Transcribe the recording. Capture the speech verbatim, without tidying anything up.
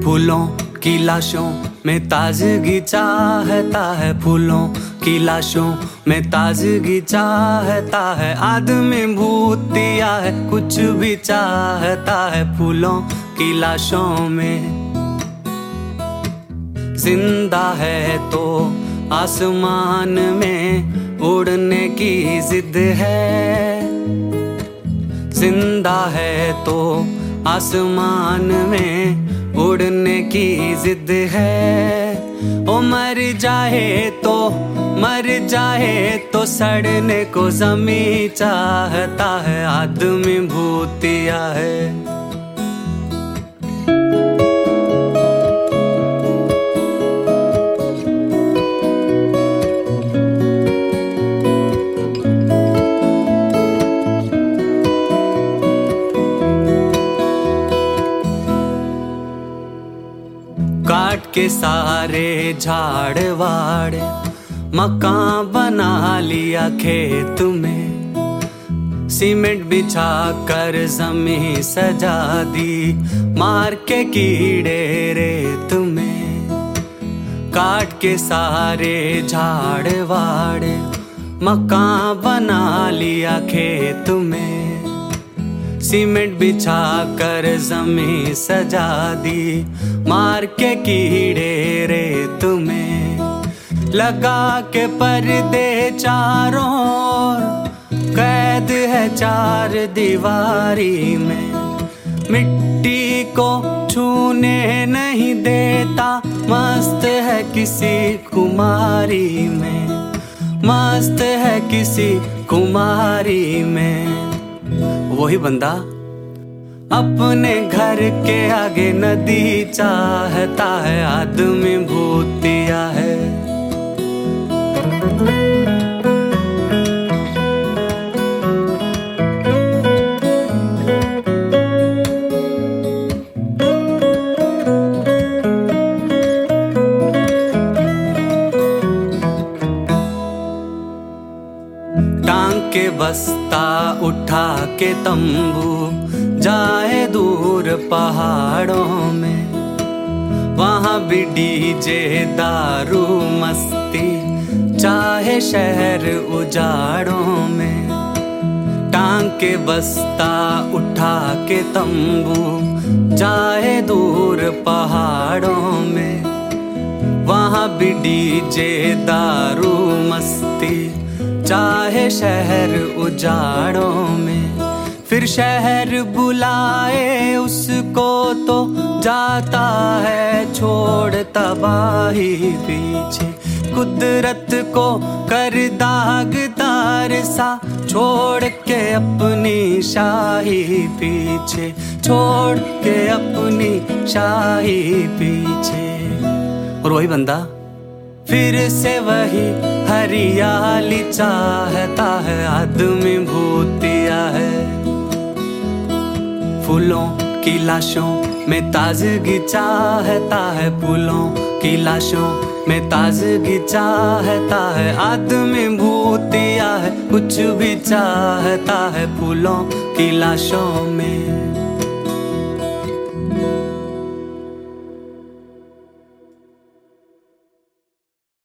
फूलों की लाशों में ताजगी चाहता है, फूलों की लाशों में ताजगी चाहता है। आदमी भूतिया है, कुछ भी चाहता है। फूलों की लाशों में जिंदा है तो आसमान में उड़ने की जिद है। जिंदा है तो आसमान में उड़ने की जिद है। ओ मर जाए तो मर जाए तो सड़ने को ज़मीं चाहता है। आदमी भूतिया है। काट के सारे झाड़ वाड़ मकान बना लिया खेत में। सीमेंट बिछा कर जमीन सजा दी, मार के कीड़े रेत में। काट के सारे झाड़ वाड़ मकान बना लिया खेत में। सीमेंट बिछा कर जमीन सजा दी, मार के कीड़े रेत में। लगा के पर्दे चारों ओर, कैद है चार दीवारी में। मिट्टी को छूने नहीं देता, मस्त है किसी कुमारी में। मस्त है किसी कुमारी में। वही बंदा अपने घर के आगे नदी चाहता है। आदमी भूतिया है। टांग के बस्ता उठा के तंबू जाए दूर पहाड़ों में। वहाँ भी डीजे दारू मस्ती चाहे शहर उजाड़ों में। टांग के बस्ता उठा के तंबू जाए दूर पहाड़ों में। वहाँ भी डीजे दारू मस्ती चाहे शहर उजाड़ों में। फिर शहर बुलाए उसको तो जाता है छोड़ तबाही पीछे। कुदरत को कर दागदार सा, छोड़ के अपनी शाही पीछे। छोड़ के अपनी शाही पीछे। और वही बंदा फिर से वही हरियाली चाहता है। आदमी भूतिया है। फूलों की लाशों में ताजगी चाहता है। फूलों की लाशों में ताजगी चाहता है। आदमी भूतिया है, कुछ भी चाहता है। फूलों की लाशों में